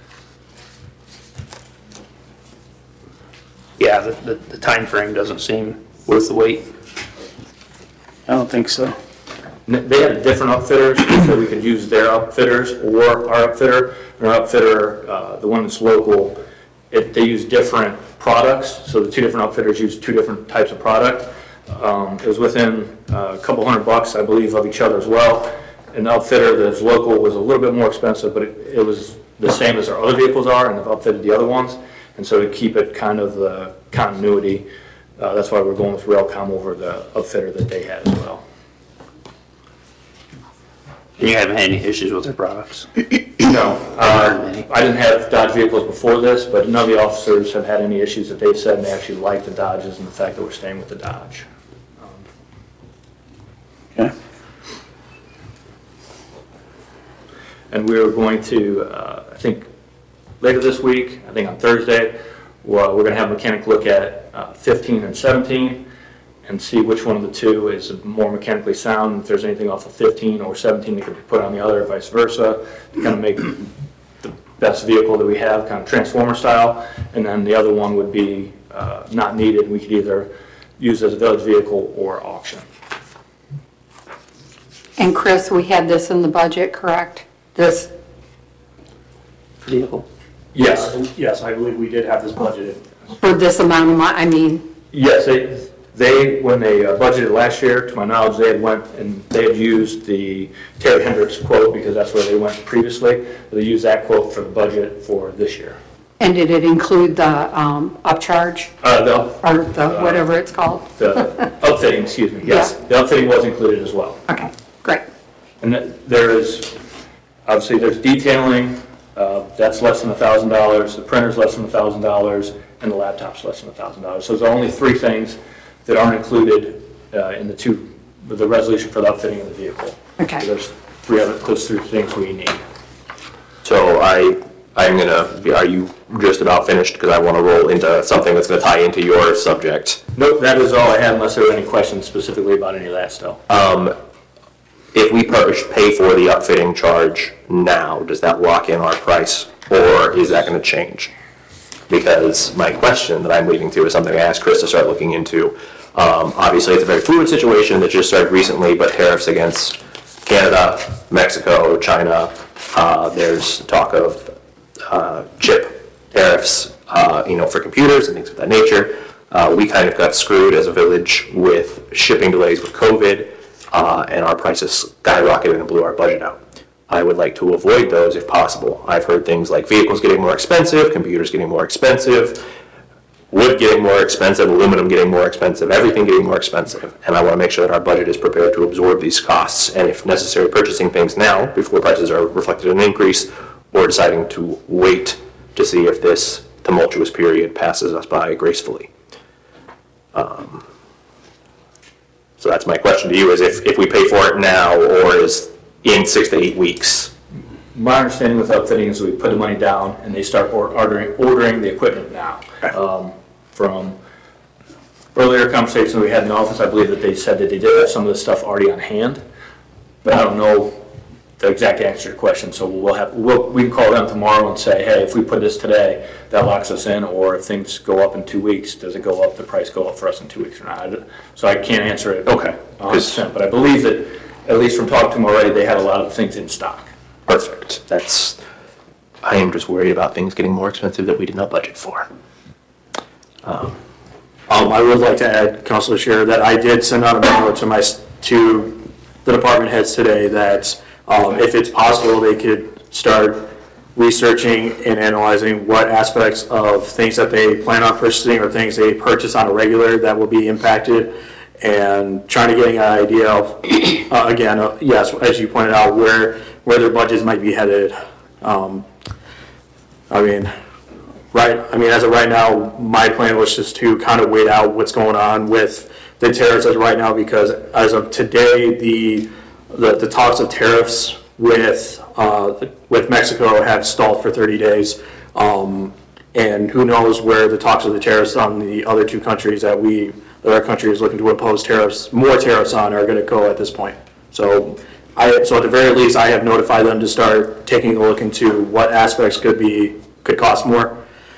Yeah, the time frame doesn't seem worth the wait. I don't think so. They had different upfitters, so we could use their upfitters or our upfitter. And our upfitter, the one that's local, they use different products, so the 2 different upfitters use 2 different types of product. It was within a couple $100, I believe, of each other as well. And the outfitter that's local was a little bit more expensive, but it was the same as our other vehicles are, and I've outfitted the other ones. And so to keep it kind of the continuity, that's why we're going with Railcom over the upfitter that they had as well. And you haven't had any issues with their products? No, I didn't have Dodge vehicles before this, but none of the officers have had any issues that they've said, and they actually like the Dodges and the fact that we're staying with the Dodge. Okay. And we're going to, I think later this week, I think on Thursday, we're going to have a mechanic look at 15 and 17 and see which one of the two is more mechanically sound, if there's anything off of 15 or 17 that could be put on the other, vice versa, to kind of make the best vehicle that we have, kind of transformer style. And then the other one would be not needed. We could either use as a village vehicle or auction. And Chris, we had this in the budget, correct? This Vehicle? Yes. Yes, I believe we did have this budgeted. for this amount of money, I mean, Yes, they when they budgeted last year, to my knowledge, they had went and they had used the Terry Hendricks quote because that's where they went previously. They used that quote for the budget for this year. and did it include the upcharge or the whatever it's called? The upfitting, excuse me, yes. Yeah. The upfitting was included as well. Okay, great. And there is, obviously, there's detailing, that's less than $1,000, the printer's less than $1,000, and the laptop's less than $1,000. So there's only three things that aren't included in the resolution for the upfitting of the vehicle. Okay. So there's those three things we need. So are you just about finished? Because I want to roll into something that's going to tie into your subject. Nope, that is all I had unless there were any questions specifically about any of that stuff. If we pay for the upfitting charge now, does that lock in our price, or is that going to change? Because my question that I'm leading to is something I asked Chris to start looking into. Obviously, it's a very fluid situation that just started recently, but tariffs against Canada, Mexico, China, there's talk of chip tariffs, for computers and things of that nature. We kind of got screwed as a village with shipping delays with COVID, and our prices skyrocketed and blew our budget out. I would like to avoid those if possible. I've heard things like vehicles getting more expensive, computers getting more expensive, wood getting more expensive, aluminum getting more expensive, everything getting more expensive. And I want to make sure that our budget is prepared to absorb these costs, and if necessary, purchasing things now before prices are reflected in an increase, or deciding to wait to see if this tumultuous period passes us by gracefully. So that's my question to you, is if we pay for it now, or is in 6 to 8 weeks? My understanding with upfitting is we put the money down and they start ordering the equipment now. From earlier conversations we had in the office, I believe that they said that they did have some of this stuff already on hand, but I don't know the exact answer to your question. So we can call them tomorrow and say, hey, if we put this today, that locks us in, or if things go up in 2 weeks, does it go up, the price go up for us in 2 weeks or not? So I can't answer it 100%, but I believe that, at least from talking to them already, they had a lot of things in stock. Perfect. I am just worried about things getting more expensive that we did not budget for. I would like to add, Councilor Scherer, that I did send out a memo to the department heads today that if it's possible, they could start researching and analyzing what aspects of things that they plan on purchasing or things they purchase on a regular that will be impacted, and trying to get an idea of, yes, as you pointed out, where their budgets might be headed. As of right now, my plan was just to kind of wait out what's going on with the tariffs as of right now, because as of today, the talks of tariffs with Mexico have stalled for 30 days. And who knows where the talks of the tariffs on the other two countries that our country is looking to impose more tariffs on are going to go at this point. So at the very least, I have notified them to start taking a look into what aspects could cost more.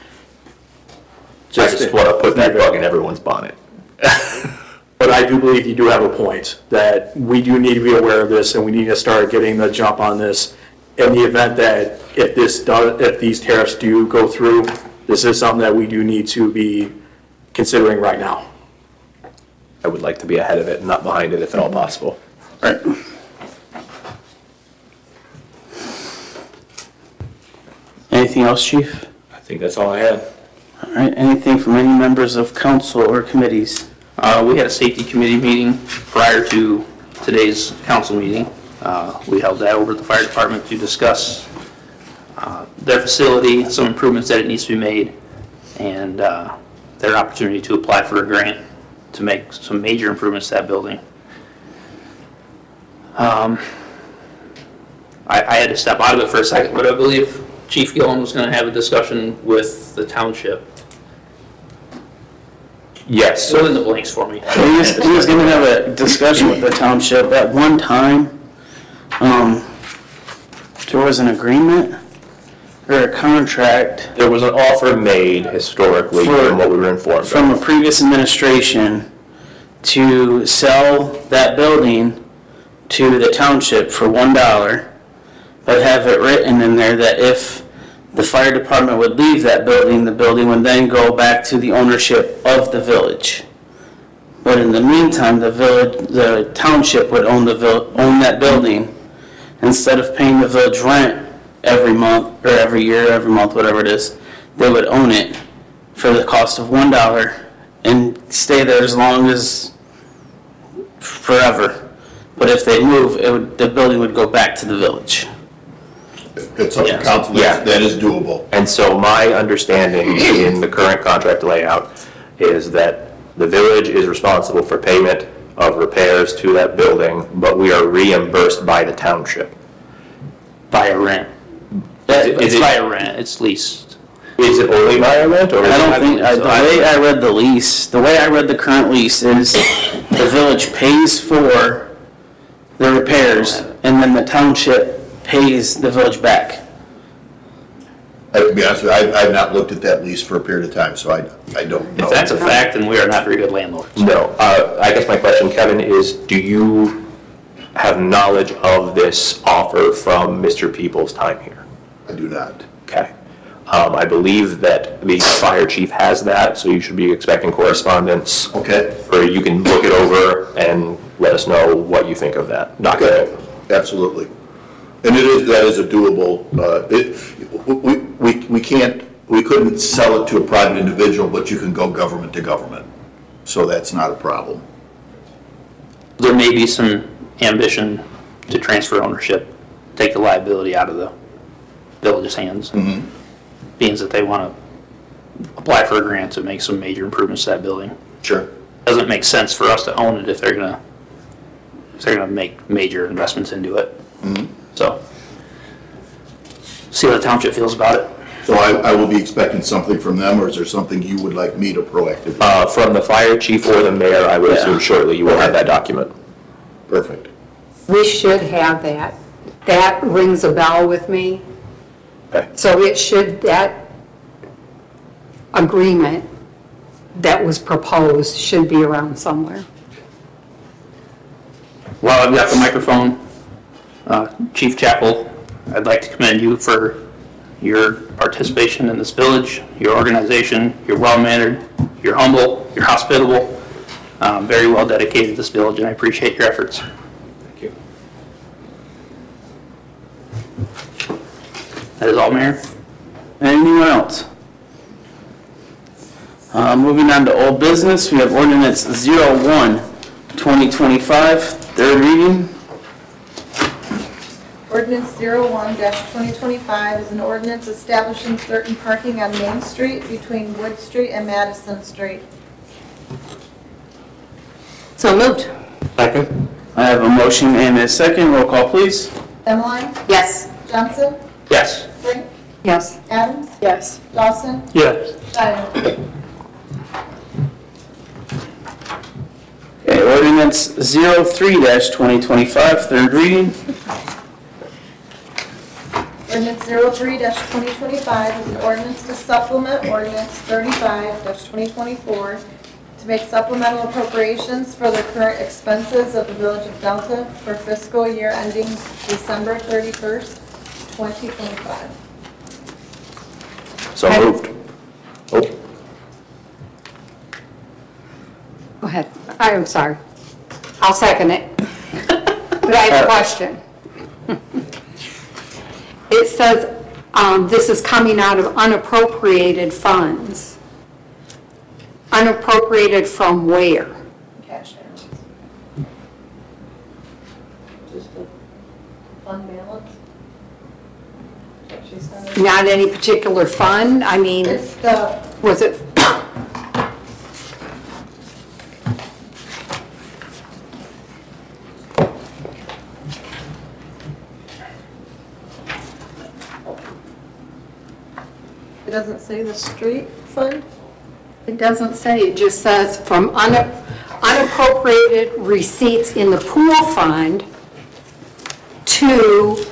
I just want to put that bug in everyone's bonnet. But I do believe you do have a point, that we do need to be aware of this, and we need to start getting the jump on this in the event that if these tariffs do go through, this is something that we do need to be considering right now. I would like to be ahead of it and not behind it if at all possible. Right. Anything else, Chief? I think that's all I had. All right, anything from any members of council or committees? We had a safety committee meeting prior to today's council meeting. We held that over at the fire department to discuss their facility, some improvements that it needs to be made, and their opportunity to apply for a grant to make some major improvements to that building. I had to step out of it for a second, but I believe Chief Gillen was going to have a discussion with the township. Yes. Fill in the blanks for me. He was going to have a discussion with the township. At one time, there was an agreement or a contract There was an offer made historically from what we were informed from of. a previous administration to sell that building to the township for $1, but have it written in there that if the fire department would leave that building, the building would then go back to the ownership of the village. But in the meantime, the township would own that building. Instead of paying the village rent every month, or every year, every month, whatever it is, they would own it for the cost of $1 and stay there as long as forever. But if they move, the building would go back to the village. It's up to Yes. council, that is doable. And so my understanding in the current contract layout is that the village is responsible for payment of repairs to that building, but we are reimbursed by the township. Via rent. It's via rent, it's leased. Is it only via rent, or? I don't think, the way I read the lease, the way I read the current lease is the village pays for the repairs and then the township pays the village back. To be honest with you, I've not looked at that lease for a period of time, so I don't know. If that's a fact, then we are not very good landlords. No. I guess my question, Kevin, is do you have knowledge of this offer from Mr. Peoples' time here? I do not. Okay. I believe that the fire chief has that, so you should be expecting correspondence. Okay. Or you can look it over and let us know what you think of that document. Okay, absolutely. And that is a doable, we couldn't sell it to a private individual, but you can go government to government. So that's not a problem. There may be some ambition to transfer ownership, take the liability out of the village's hands. Being that they want to apply for a grant to make some major improvements to that building. Sure. Doesn't make sense for us to own it if they're gonna make major investments into it. So, see what the township feels about it. So I will be expecting something from them, or is there something you would like me to proactively? From the fire chief or the mayor, I would assume shortly you will have that document. Perfect. We should have that. That rings a bell with me. Okay. So that agreement that was proposed should be around somewhere. While I've got the microphone, Chief Chappell, I'd like to commend you for your participation in this village, your organization. You're well-mannered, you're humble, you're hospitable, very well dedicated to this village, and I appreciate your efforts. Thank you. That is all, Mayor. Anyone else? Moving on to old business, we have ordinance 01-2025, third reading. Ordinance 01-2025 is an ordinance establishing certain parking on Main Street between Wood Street and Madison Street. So moved. Second? I have a motion and a second. Roll call, please. Emmeline? Yes. Johnson? Yes. Brink? Yes. Adams? Yes. Dawson? Yes. Schreier? Okay, ordinance 03-2025, third reading. Ordinance 03-2025 is an ordinance to supplement ordinance 35-2024 to make supplemental appropriations for the current expenses of the Village of Delta for fiscal year ending December 31st, 2025. So moved. Oh, Go ahead. I'm sorry. I'll second it. But I have a question. It says this is coming out of unappropriated funds. unappropriated from where? Cash balance. Just the fund balance. That's what she said. Not any particular fund? I mean, It's the, was it, it doesn't say the street fund? it doesn't say, it just says from unappropriated receipts in the pool fund to,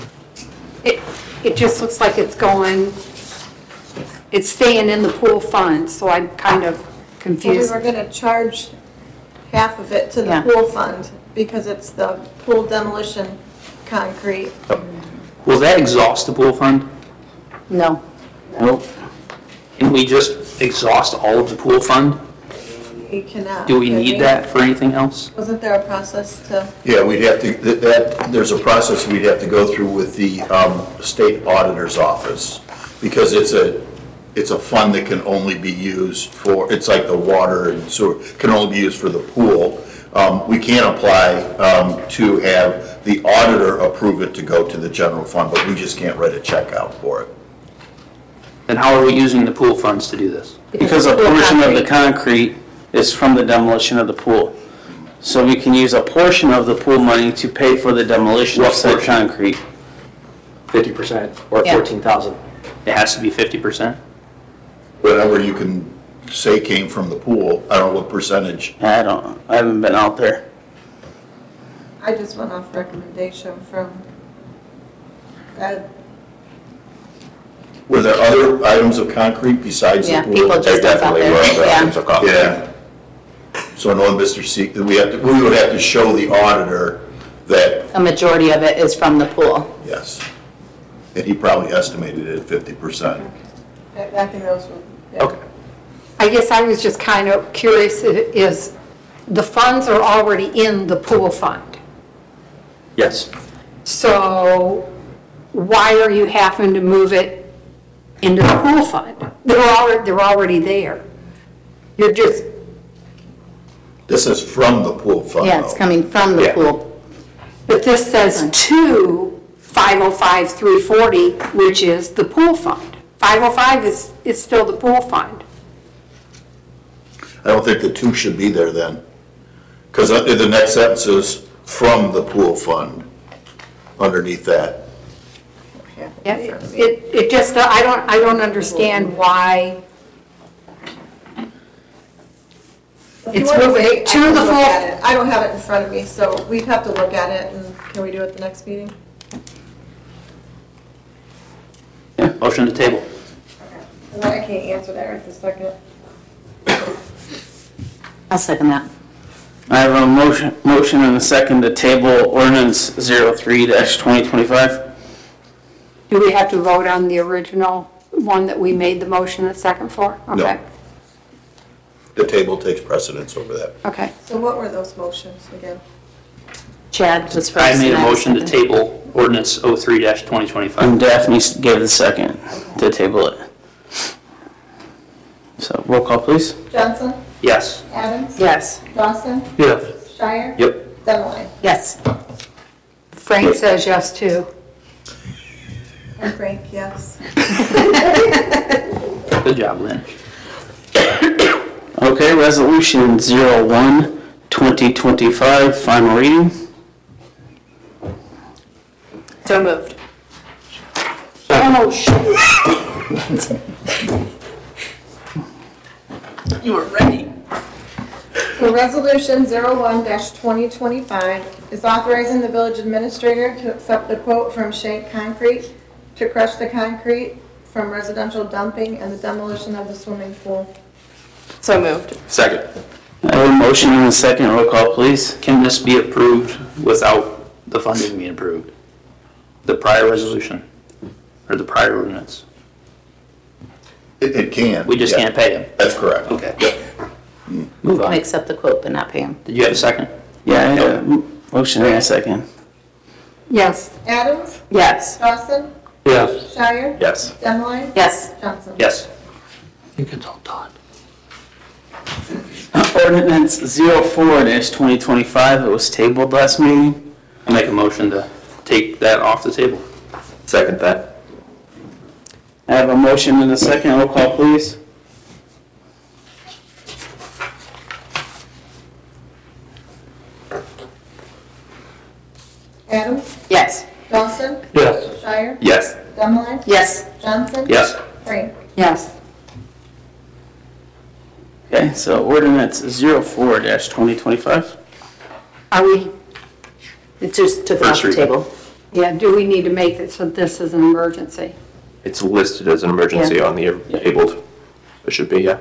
it just looks like it's going, it's staying in the pool fund, so I'm kind of Well, we confused. were gonna charge half of it to the Yeah. pool fund because it's the pool demolition concrete. Will that exhaust the pool fund? No. Nope. Can we just exhaust all of the pool fund? You cannot. Do we can need that for anything else? Wasn't there a process to, Yeah, we'd have to, there's a process we'd have to go through with the state auditor's office, because it's a fund that can only be used for, it's like the water and sewer, can only be used for the pool. We can apply to have the auditor approve it to go to the general fund, but we just can't write a check out for it. Then how are we using the pool funds to do this? Because a portion of the concrete is from the demolition of the pool. So we can use a portion of the pool money to pay for the demolition of What said portion? concrete. 50% or Yeah. 14,000. It has to be 50%? Whatever you can say came from the pool, I don't know what percentage. I haven't been out there. I just went off recommendation from Ed. Were there other items of concrete besides the Yeah, pool? people There just dump out definitely there. were other Yeah. items of concrete. Yeah. So no, Mr. C, we would have to show the auditor that, A majority of it is from the pool. yes. And he probably estimated it at 50%. I think those were, yeah. Okay. I guess I was just kind of curious, is the funds are already in the pool fund. Yes. So why are you having to move it into the pool fund? They're already there. You're just, This is from the pool fund, Yeah, it's though. coming from the Yeah. pool. but this says to 505-340, which is the pool fund. 505 is still the pool fund. I don't think the two should be there then. Because the next sentence is from the pool fund underneath that. Yeah, it just, I don't understand why If you it's wanna moving wait, I to can the look full- at it. I don't have it in front of me, so we'd have to look at it, and can we do it the next meeting? Motion to table. And I can't answer that right this second. I'll second that. I have a motion and a second to table ordinance 03-2025. Do we have to vote on the original one that we made the motion and second for? No. Okay, The table takes precedence over that. okay. So what were those motions again? Chad was first. I made a and motion to seconded. table ordinance 03-2025. And Daphne gave the second to table it. So roll call, please. Johnson? Yes. Adams? Yes. Dawson? Yes. Shire? Yep. Denline? Yes. Frank says yes too. And Frank, yes. Good job, Lynn. Okay, resolution 01-2025, final reading. So moved. Oh, shoot. You were ready. So resolution 01-2025 is authorizing the village administrator to accept the quote from Shank Concrete to crush the concrete from residential dumping and the demolition of the swimming pool. So moved. Second. I have a motion and a second, roll call, please. Can this be approved without the funding being approved? The prior resolution or the prior ordinance? It can. We just yeah. can't pay him. That's correct. Okay. Move Can on. accept the quote but not pay him. Did you have a second? Yeah, I have a motion and a second. Yes. Adams? Yes. Dawson? Yes. Shire? Yes. Denline? Yes. Johnson? Yes. I think it's all done. Ordinance 04-2025, it was tabled last meeting. I make a motion to take that off the table. Second that. I have a motion and a second, roll call please. Adams, Yes. Dawson, Yes. Shire, Yes. Demmeline, Yes. Johnson. Yes. Frank. Yes. Okay, so ordinance 04-2025. Are we, It just took it off First the reading. table. yeah, do we need to make it so this is an emergency? It's listed as an emergency on the tabled. It should be, yeah.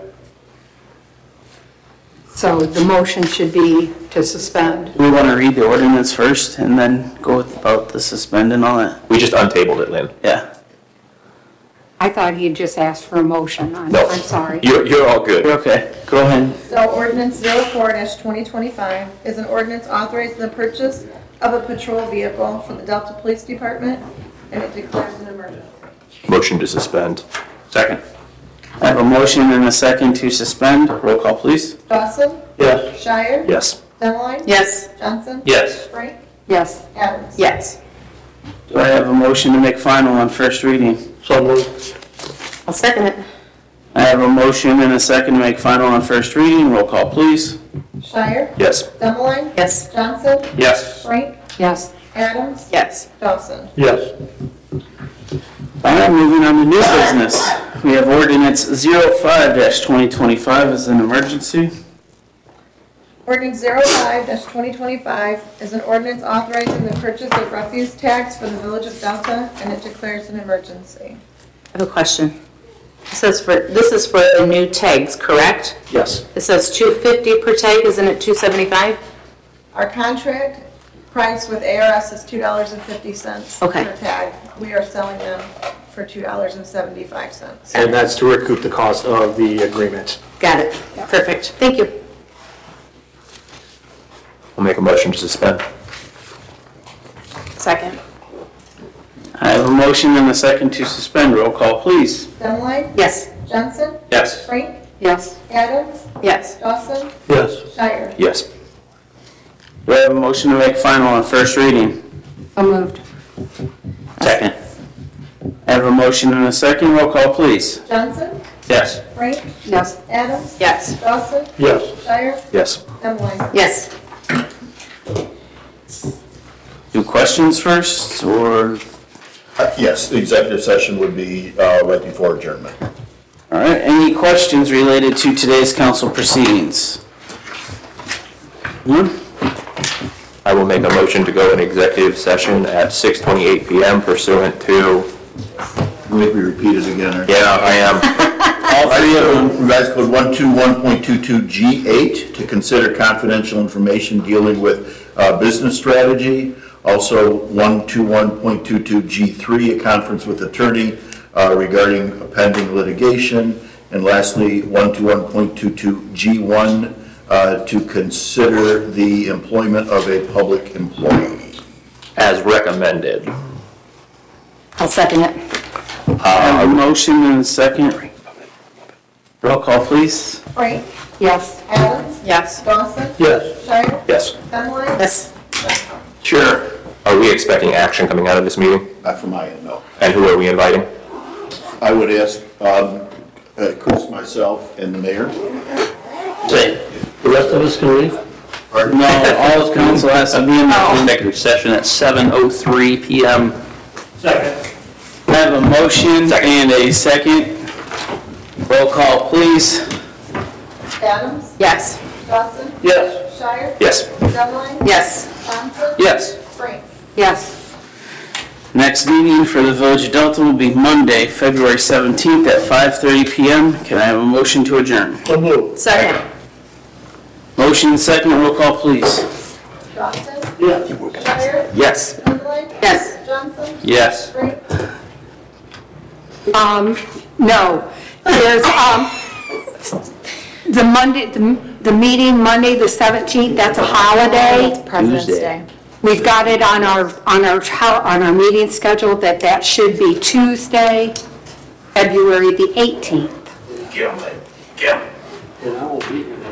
So the motion should be to suspend. Do we want to read the ordinance first and then go about the suspend and all that? We just untabled it, Lynn. Yeah. I thought he had just asked for a motion. I'm No. sorry. You're all good. Okay, go ahead. So ordinance 04-2025 is an ordinance authorizing the purchase of a patrol vehicle for the Delta Police Department, and it declares an emergency. Motion to suspend. Second. I have a motion and a second to suspend, roll call please. Dawson, Yes. Shire, Yes. Demmeline, Yes. Johnson. Yes. Frank. Yes. Adams. Yes. Do I have a motion to make final on first reading? So moved. I'll second it. I have a motion and a second to make final on first reading, roll call please. Shire, Yes. Demmeline, Yes. Johnson. Yes. Frank. Yes. Adams. Yes. Dawson. Yes. All right, moving on to new business. We have ordinance 05-2025 as an emergency. Ordinance 05-2025 is an ordinance authorizing the purchase of refuse tags for the village of Delta, and it declares an emergency. I have a question. This is for the new tags, correct? Yes. It says $250 per tag, isn't it $275? Our contract price with ARS is $2.50 Okay. per tag. We are selling them for $2.75. And that's to recoup the cost of the agreement. Got it. Perfect. Thank you. We'll make a motion to suspend. Second. I have a motion and a second to suspend, roll call please. Demmeline, Yes. Johnson, Yes. Frank, Yes. Adams, Yes. Dawson, Yes. Shire. Yes. Do I have a motion to make final on first reading? So moved. Second. I have a motion and a second, roll call please. Johnson, Yes. Frank, Yes. Adams, Yes. Dawson, Yes. Shire, Yes. Demmeline. Yes. Do questions first, or, Yes, the executive session would be right before adjournment. all right, any questions related to today's council proceedings? None? I will make a motion to go in executive session at 6:28 PM pursuant to, Maybe repeat it again. or- yeah, I am. All three of them. Revised Code 121.22G8 to consider confidential information dealing with business strategy. Also 121.22G3, a conference with attorney regarding pending litigation. And lastly, 121.22G1 to consider the employment of a public employee. As recommended. I'll second it. I have a motion and a second. Roll call please. Frank, Yes. Adams, Yes. Dawson, Yes. Shire, Yes. Demmeline, Yes. Sure. Are we expecting action coming out of this meeting? Not from my end, no. And who are we inviting? I would ask Chris, myself, and the mayor. The rest of us can leave? No, all of council has to be in the Executive session at 7:03 PM. Second. I have a motion and a second. Roll call, please. Adams, Yes. Dawson, Yes. Shire, Yes. Demmeline, Yes. Johnson, Yes. Frank. Yes. Next meeting for the Village of Delta will be Monday, February 17th at 5:30 PM. Can I have a motion to adjourn? So moved. Second. Motion and second, roll call, please. Dawson, Yes. Shire, Yes. Demmeline, Yes. Johnson, Yes. Frank. No. There's, the Monday, the meeting Monday, the 17th, that's a holiday. President's Tuesday. Day. We've got it on our meeting schedule that should be Tuesday, February the 18th. And I will be here.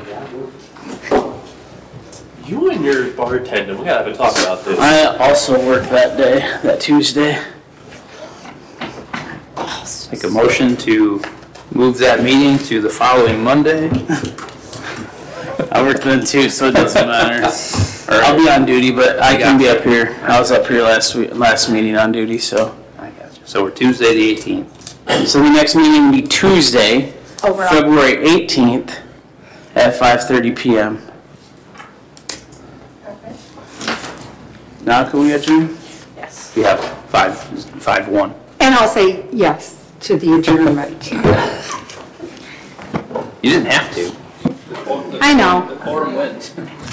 You and your bartending, we gotta have a talk about this. I also work that day, that Tuesday. Make a motion to move that meeting to the following Monday. I work then too, so it doesn't matter. I'll be on duty, but I can be up here. I was up here last meeting on duty, so. I got you. So we're Tuesday, the 18th. So the next meeting will be Tuesday, Overall. February 18th at 5:30 PM. Now can we adjourn? Yes. We have 5-1. And I'll say yes to the adjournment. You didn't have to. I know. The quorum wins.